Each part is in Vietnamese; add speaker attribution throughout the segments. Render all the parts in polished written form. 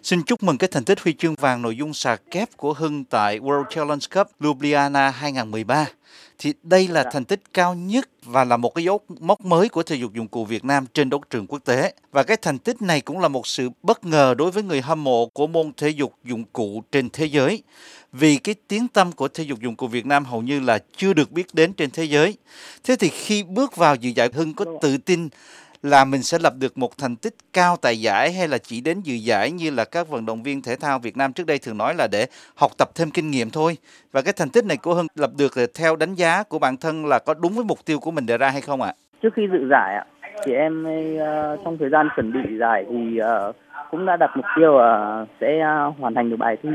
Speaker 1: Xin chúc mừng cái thành tích huy chương vàng nội dung xà kép của Hưng tại World Challenge Cup Ljubljana 2013. Thì đây là
Speaker 2: Dạ,
Speaker 1: thành tích cao nhất và là một cái dấu mốc mới của thể dục dụng cụ Việt Nam trên đấu trường quốc tế. Và cái thành tích này cũng là một sự bất ngờ đối với người hâm mộ của môn thể dục dụng cụ trên thế giới. Vì cái tiếng tăm của thể dục dụng cụ Việt Nam hầu như là chưa được biết đến trên thế giới. Thế thì khi bước vào dự giải, Hưng có tự tin là mình sẽ lập được một thành tích cao tại giải, hay là chỉ đến dự giải như là các vận động viên thể thao Việt Nam trước đây thường nói là để học tập thêm kinh nghiệm thôi? Và cái thành tích này của Hưng lập được theo đánh giá của bản thân là có đúng với mục tiêu của mình đề ra hay không ạ?
Speaker 2: trước khi dự giải ạ, thì em trong thời gian chuẩn bị giải thì cũng đã đặt mục tiêu sẽ hoàn thành được bài thi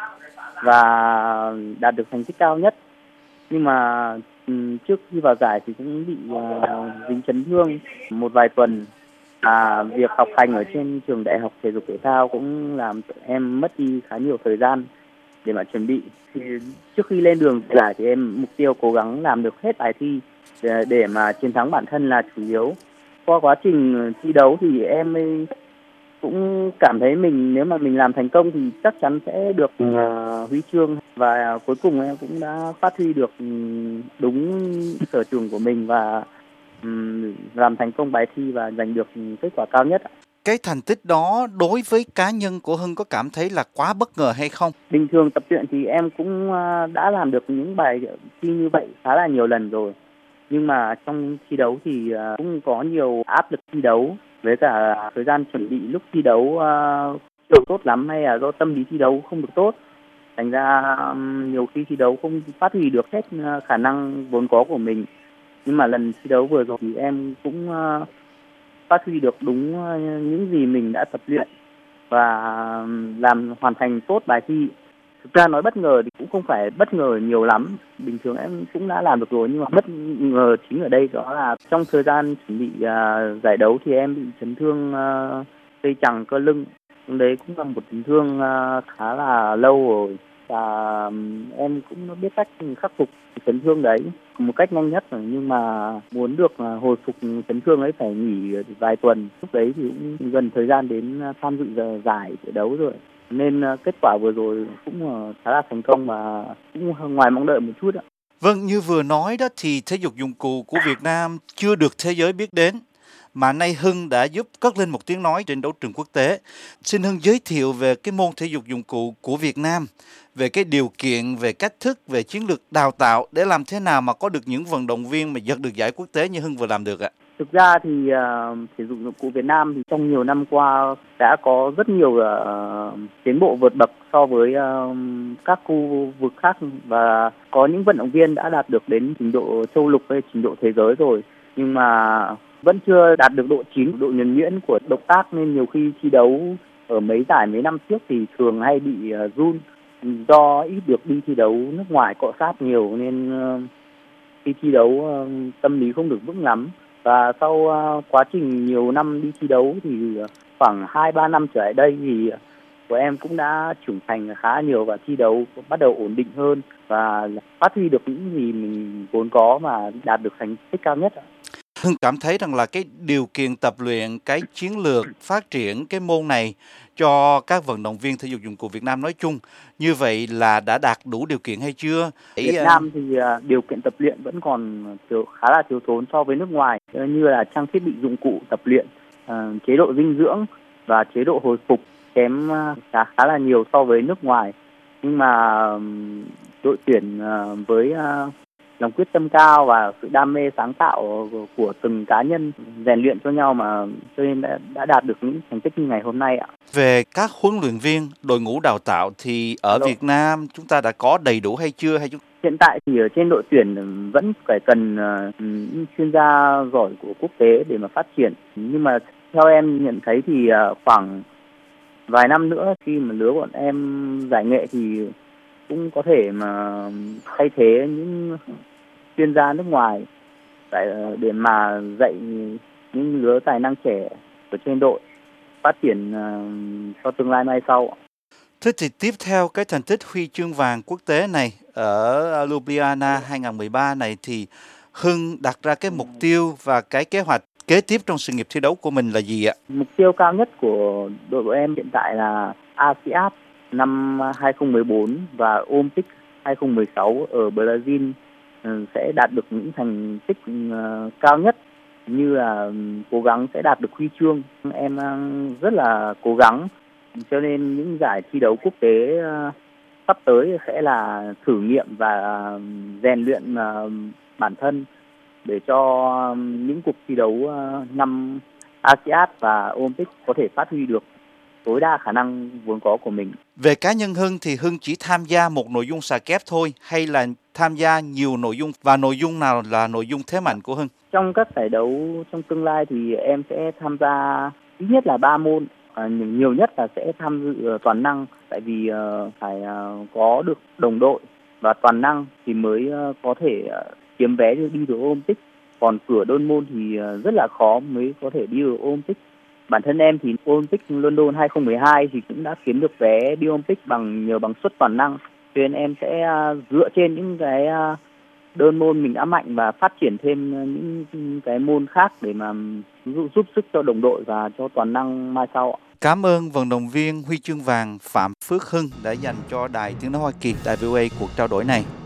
Speaker 2: và đạt được thành tích cao nhất. Nhưng mà trước khi vào giải thì cũng bị dính chấn thương một vài tuần. Việc học hành ở trên trường đại học thể dục thể thao cũng làm em mất đi khá nhiều thời gian để mà chuẩn bị. Thì trước khi lên đường giải thì em mục tiêu cố gắng làm được hết bài thi để mà chiến thắng bản thân là chủ yếu. Qua quá trình thi đấu thì em cũng cảm thấy nếu mà mình làm thành công thì chắc chắn sẽ được huy chương, và cuối cùng em cũng đã phát huy được đúng sở trường của mình và làm thành công bài thi và giành được kết quả cao nhất.
Speaker 1: Cái thành tích đó đối với cá nhân của Hưng có cảm thấy là quá bất ngờ hay không?
Speaker 2: Bình thường tập luyện thì em cũng đã làm được những bài thi như vậy khá là nhiều lần rồi. Nhưng mà trong thi đấu thì cũng có nhiều áp lực thi đấu, với cả thời gian chuẩn bị lúc thi đấu chưa tốt lắm, hay là do tâm lý thi đấu không được tốt. Thành ra nhiều khi thi đấu không phát huy được hết khả năng vốn có của mình. Nhưng mà lần thi đấu vừa rồi thì em cũng phát huy được đúng những gì mình đã tập luyện và hoàn thành tốt bài thi. Thực ra nói bất ngờ thì cũng không phải bất ngờ nhiều lắm, bình thường em cũng đã làm được rồi, nhưng mà bất ngờ chính ở đây đó là trong thời gian chuẩn bị giải đấu thì em bị chấn thương dây chằng cơ lưng. Đấy cũng là một chấn thương khá là lâu rồi, và em cũng biết cách khắc phục chấn thương đấy một cách nhanh nhất rồi. Nhưng mà muốn được hồi phục chấn thương ấy phải nghỉ vài tuần, lúc đấy thì cũng gần thời gian đến tham dự giải đấu rồi, nên kết quả vừa rồi cũng khá là thành công và cũng ngoài mong đợi một chút ạ.
Speaker 1: Vâng, như vừa nói đó thì thể dục dụng cụ của Việt Nam chưa được thế giới biết đến, mà nay Hưng đã giúp cất lên một tiếng nói trên đấu trường quốc tế. Xin Hưng giới thiệu về cái môn thể dục dụng cụ của Việt Nam, về cái điều kiện, về cách thức, về chiến lược đào tạo để làm thế nào mà có được những vận động viên mà giật được giải quốc tế như Hưng vừa làm được ạ.
Speaker 2: Thực ra thì thể dục dụng cụ Việt Nam thì trong nhiều năm qua đã có rất nhiều tiến bộ vượt bậc so với các khu vực khác, và có những vận động viên đã đạt được đến trình độ châu lục hay trình độ thế giới rồi, nhưng mà vẫn chưa đạt được độ chín, độ nhuần nhuyễn của động tác, nên nhiều khi thi đấu ở mấy năm trước thì thường hay bị run do ít được đi thi đấu nước ngoài cọ sát nhiều, nên khi thi đấu tâm lý không được vững lắm. Và sau quá trình nhiều năm đi thi đấu thì khoảng 2-3 năm trở lại đây thì của em cũng đã trưởng thành khá nhiều và thi đấu bắt đầu ổn định hơn và phát huy được những gì mình vốn có mà đạt được thành tích cao nhất.
Speaker 1: Hưng cảm thấy rằng là cái điều kiện tập luyện, cái chiến lược phát triển cái môn này cho các vận động viên thể dục dụng cụ Việt Nam nói chung như vậy là đã đạt đủ điều kiện hay chưa?
Speaker 2: Việt Nam thì điều kiện tập luyện vẫn còn khá là thiếu thốn so với nước ngoài, như là trang thiết bị dụng cụ tập luyện, chế độ dinh dưỡng và chế độ hồi phục kém khá là nhiều so với nước ngoài. Nhưng mà đội tuyển với lòng quyết tâm cao và sự đam mê sáng tạo của từng cá nhân rèn luyện cho nhau mà cho nên đã đạt được những thành tích như ngày hôm nay ạ.
Speaker 1: Về các huấn luyện viên, đội ngũ đào tạo thì ở Việt Nam chúng ta đã có đầy đủ hay chưa?
Speaker 2: Hiện tại thì ở trên đội tuyển vẫn phải cần những chuyên gia giỏi của quốc tế để mà phát triển. Nhưng mà theo em nhận thấy thì khoảng vài năm nữa khi mà lứa bọn em giải nghệ thì cũng có thể mà thay thế những chuyên gia nước ngoài để mà dạy những lứa tài năng trẻ ở trên đội phát triển cho tương lai mai sau.
Speaker 1: Thế thì tiếp theo cái thành tích huy chương vàng quốc tế này ở Ljubljana 2013 này thì Hưng đặt ra cái mục tiêu và cái kế hoạch kế tiếp trong sự nghiệp thi đấu của mình là gì ạ?
Speaker 2: Mục tiêu cao nhất của đội của em hiện tại là ASEAN năm 2014 và Olympic 2016 ở Brazil sẽ đạt được những thành tích cao nhất, như là cố gắng sẽ đạt được huy chương. Em rất là cố gắng, cho nên những giải thi đấu quốc tế sắp tới sẽ là thử nghiệm và rèn luyện bản thân để cho những cuộc thi đấu năm ASEAN và Olympic có thể phát huy được tối đa khả năng vốn có của mình.
Speaker 1: Về cá nhân Hưng thì Hưng chỉ tham gia một nội dung xà kép thôi hay là tham gia nhiều nội dung, và nội dung nào là nội dung thế mạnh của Hưng?
Speaker 2: Trong các giải đấu trong tương lai thì em sẽ tham gia ít nhất là 3 môn, nhiều nhất là sẽ tham dự toàn năng, tại vì phải có được đồng đội và toàn năng thì mới có thể kiếm vé đi được Olympic. Còn cửa đơn môn thì rất là khó mới có thể đi được Olympic. Bản thân em thì Olympic London 2012 thì cũng đã kiếm được vé đi Olympic nhờ bằng suất toàn năng. Cho nên em sẽ dựa trên những cái đơn môn mình đã mạnh và phát triển thêm những cái môn khác để mà giúp sức cho đồng đội và cho toàn năng mai sau.
Speaker 1: Cảm ơn vận động viên huy chương vàng Phạm Phước Hưng đã dành cho Đài Tiếng nói Hoa Kỳ tại VOA cuộc trao đổi này.